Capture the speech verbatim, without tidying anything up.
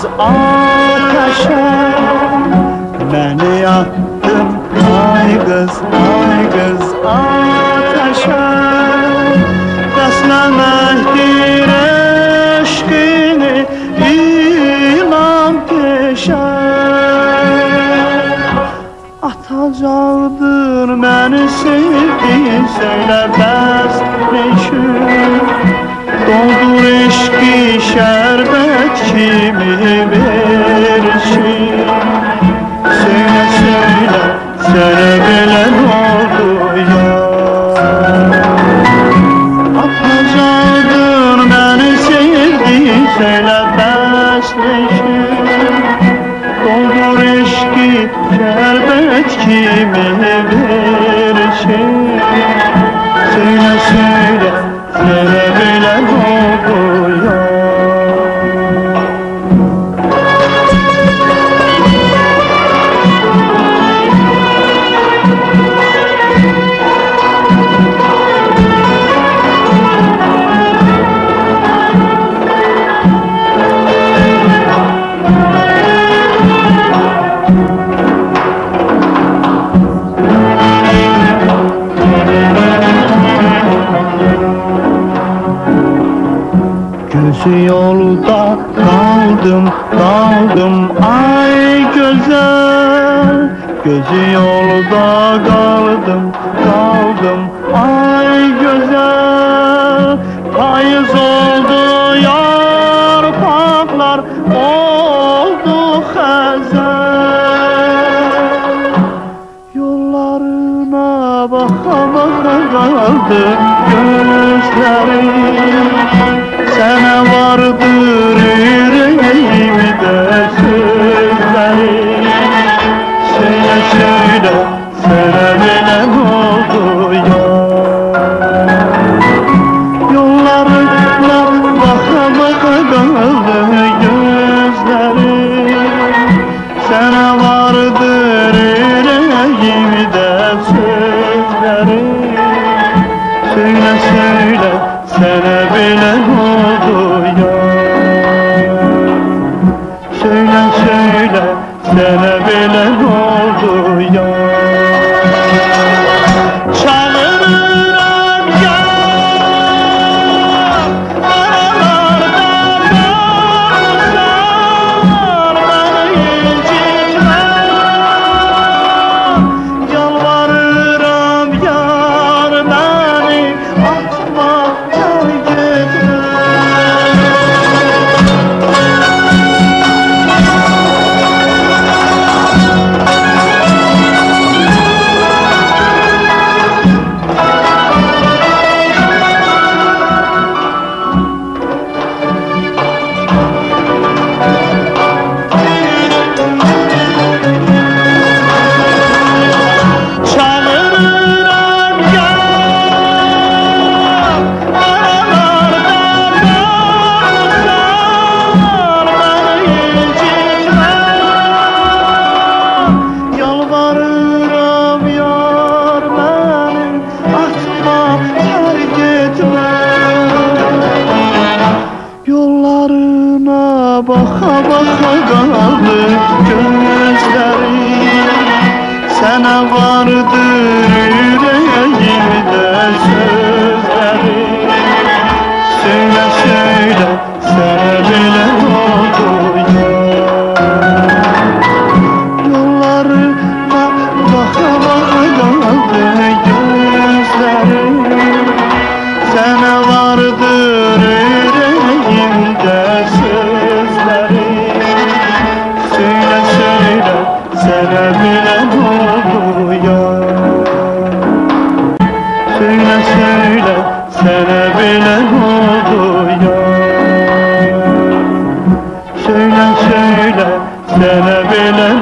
ateşe beni yaktın, ay kız, ay kız ateşe. Beslemektir eşkini ilan peşe. Atacaqdır beni sevdiğin, söyle bəs neçün. Doldur eşki şerbet kimi verişin. Söyle söyle, sana belə oldu ya. Atacaqdır beni sevdiğin, söyle bəs neçün. Doldur eşki şerbet kimi verişin. Söyle söyle, sana belə oldu ya. Gözü yolda kaldım, kaldım ay güzel. Gözü yolda kaldım, kaldım ay güzel. Payız oldu yarpaklar, oldu xəzəl. Yollarına baka baka kaldı gözlerim. Sana vardır yüreğimde sözlerim. Söyle söyle, sana belə oldu ya. Yollarına baka baka kaldı gözlerim. Sana vardır yüreğimde sözlerim. Söyle söyle, sana belə oldu ya. Söyle söyle, sana belə oldu ya. Çağırıram ya, aralardan varmışlar, beni incitme. Yalvarıram yar, beni atma. Baka baka kaldı gözlerim. Sana vardır yüreğimde sözlerim. Söyle söyle, sana belə oldu ya. Yollarına baka baka kaldı gözlerim. Sana vardır yüreğimde sözlerim. Söyle söyle, sana belə oldu ya. Söyle söyle, sana belə oldu ya. Söyle söyle, sana belə